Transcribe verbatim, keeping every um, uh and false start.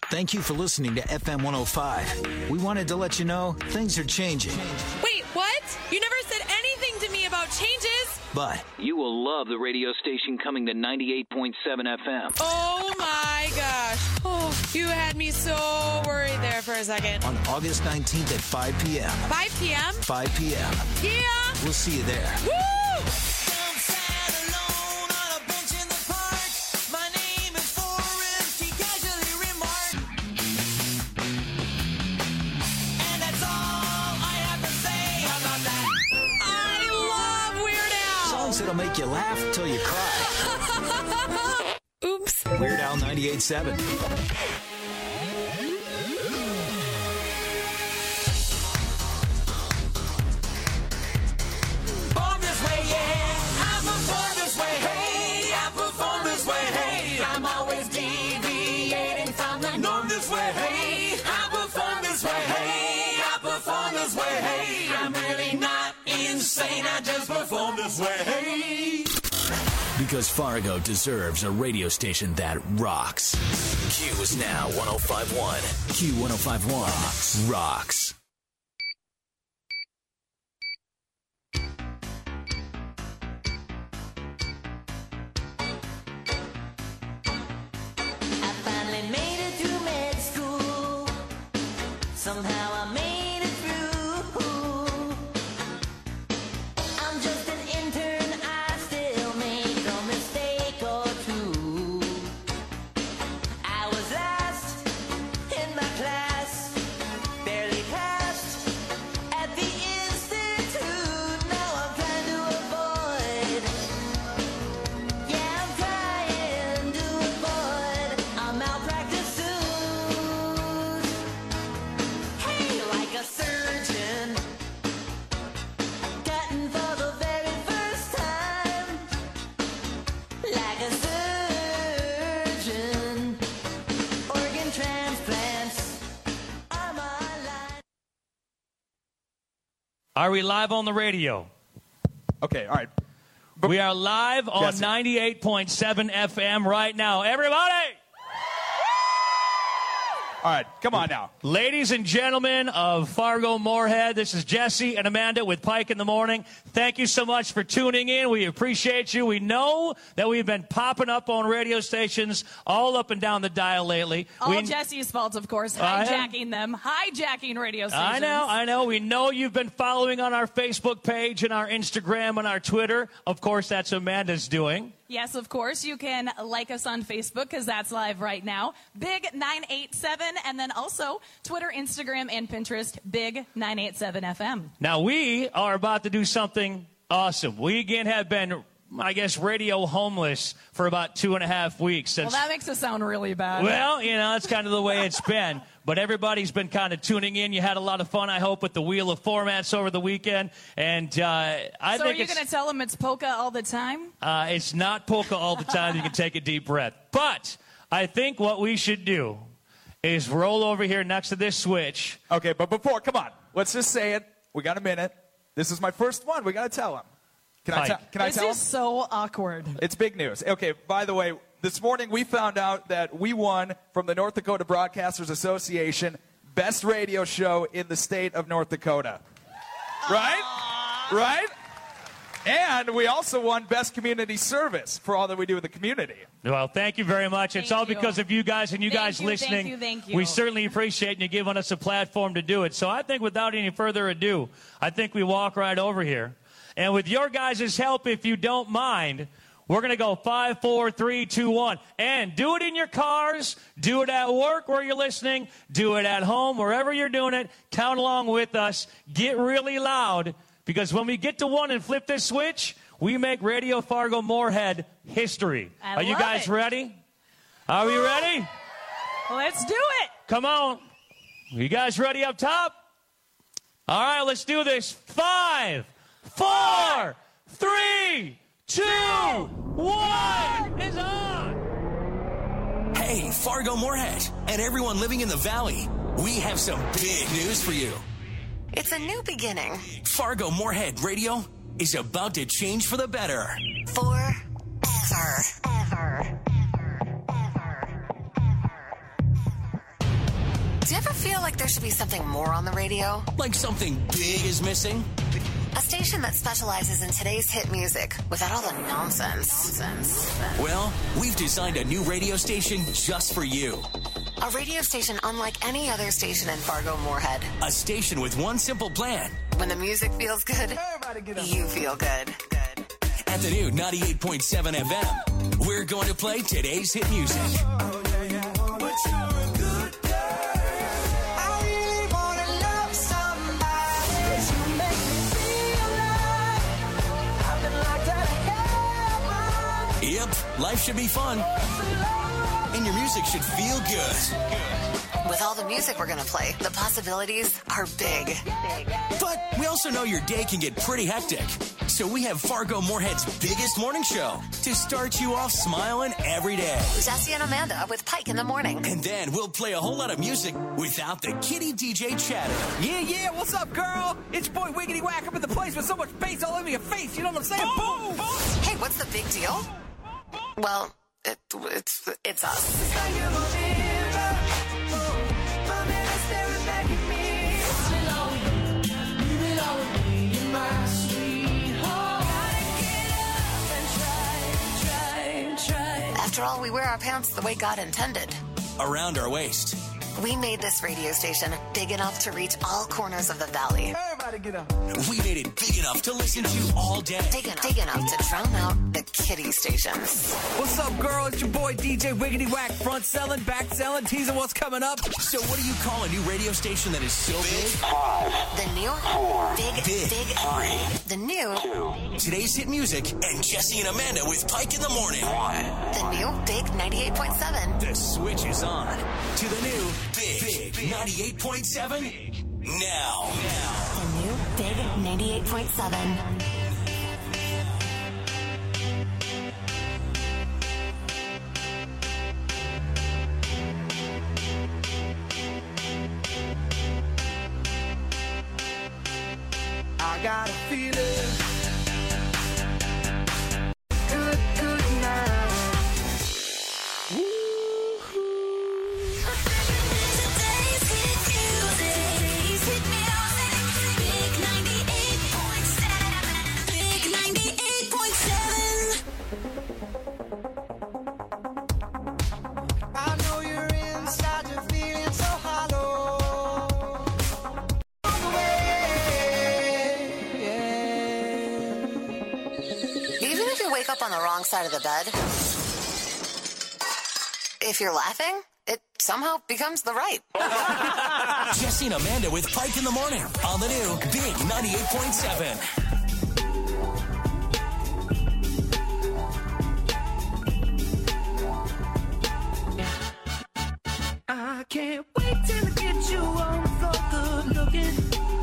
Thank you for listening to F M one oh five. We wanted to let you know things are changing. Wait, what? You never said anything to me about changes. But you will love the radio station coming to ninety-eight point seven F M. Oh my gosh. Oh, you had me so worried there for a second. On August nineteenth at five p.m. five p.m.? five p.m. Yeah. We'll see you there. Woo! It'll make you laugh till you cry. Oops. Weird Al ninety-eight point seven. Born this way, yeah. I'm born this way, hey. I'm born this way, hey. I'm always deviating from the norm this way, hey. I'm born this way, hey. I perform this way, hey. I'm really not insane. I just perform this way, hey. Because Fargo deserves a radio station that rocks. Q is now one oh five point one. Q one oh five point one rocks. rocks. I finally made it through med school. Somehow I made it through. I'm just an intern. I still make a mistake or two. I was last in my class, barely passed at the institute. Now I'm trying to avoid. Yeah, I'm trying to avoid a malpractice suit. Hey, like a surgeon, cutting for the very first time. Like a surgeon, organ transplants are my line. Are we live on the radio? Okay, all right. We are live on Jesse. ninety-eight point seven F M right now. Everybody! All right, come on now. Ladies and gentlemen of Fargo Moorhead, this is Jesse and Amanda with Pike in the Morning. Thank you so much for tuning in. We appreciate you. We know that we've been popping up on radio stations all up and down the dial lately. All we, Jesse's fault, of course, I am. hijacking them, hijacking radio stations. I know, I know. We know you've been following on our Facebook page and our Instagram and our Twitter. Of course, that's Amanda's doing. Yes, of course. You can like us on Facebook because that's live right now. Big nine eight seven, and then also Twitter, Instagram, and Pinterest, Big nine eight seven F M. Now, we are about to do something awesome. We, again, have been, I guess, radio homeless for about two and a half weeks. Since, Well, that makes us sound really bad. well, you know, that's kind of the way it's been. But everybody's been kind of tuning in. You had a lot of fun, I hope, with the Wheel of Formats over the weekend. And uh, I so think are you it's, going to tell them it's polka all the time? uh, it's not polka all the time. You can take a deep breath. But I think what we should do is roll over here next to this switch. Okay, but before, come on. Let's just say it. We got a minute. This is my first one. We got to tell him. Can I, Pike. te- can I This tell him? is so awkward. It's big news. Okay, by the way, this morning we found out that we won from the North Dakota Broadcasters Association Best Radio Show in the state of North Dakota. Right? Right? And we also won Best Community Service for all that we do in the community. Well, thank you very much. It's Thank all you. because of you guys and you Thank guys you, thank listening. you, thank you. We certainly appreciate you giving us a platform to do it. So I think without any further ado, I think we walk right over here. And with your guys' help, if you don't mind, we're going to go five, four, three, two, one. And do it in your cars. Do it at work where you're listening. Do it at home, wherever you're doing it. Count along with us. Get really loud. Because when we get to one and flip this switch, we make Radio Fargo Moorhead history. I Are you love guys it. ready? Are we ready? Let's do it. Come on. You guys ready up top? All right, let's do this. Five, four, three, two, one. It's on. Hey, Fargo Moorhead, and everyone living in the Valley, we have some big news for you. It's a new beginning. Fargo Moorhead Radio is about to change for the better. Forever. Ever. Ever. Ever. feel like there should be something more on the radio? Like something big is missing? A station that specializes in today's hit music without all the nonsense. Nonsense. Well, we've designed a new radio station just for you. A radio station unlike any other station in Fargo-Moorhead. A station with one simple plan. When the music feels good, you feel good. Good. At the new ninety-eight point seven F M, we're going to play today's hit music. Oh, yeah, yeah. But you're a good girl. I really wanna love somebody. You make me feel like I've been locked out of heaven. Yep, life should be fun. And your music should feel good. With all the music we're going to play, the possibilities are big. But we also know your day can get pretty hectic. So we have Fargo Moorhead's biggest morning show to start you off smiling every day. Jesse and Amanda with Pike in the morning. And then we'll play a whole lot of music without the kitty D J chatter. Yeah, yeah, what's up, girl? It's your boy Wiggity Whack up in the place with so much bass all over your face. You know what I'm saying? Boom! Boom. Hey, what's the big deal? Well, it, it's it's us. After all, we wear our pants the way God intended. Around our waist. We made this radio station big enough to reach all corners of the valley. Everybody get up. We made it big enough to listen to all day. Big enough, big enough to drown out the kiddie stations. What's up, girl? It's your boy D J Wiggity Whack. Front selling, back selling, teasing what's coming up. So what do you call a new radio station that is so big? The new Four. Big, Big. big, Three. The new Two. Today's hit music and Jesse and Amanda with Pike in the morning. One. The new Big ninety-eight point seven. The switch is on to the new Big, big ninety-eight point seven now. Now. The new Big ninety-eight point seven. I got a feeling good, good now. Today's hit music, hit music, Big ninety-eight point seven, Big ninety-eight point seven. I know you're inside, you're feeling so hollow. Even if you wake up on the wrong side of the bed, if you're laughing, it somehow becomes the right. Jesse and Amanda with Pike in the morning on the new Big ninety-eight point seven.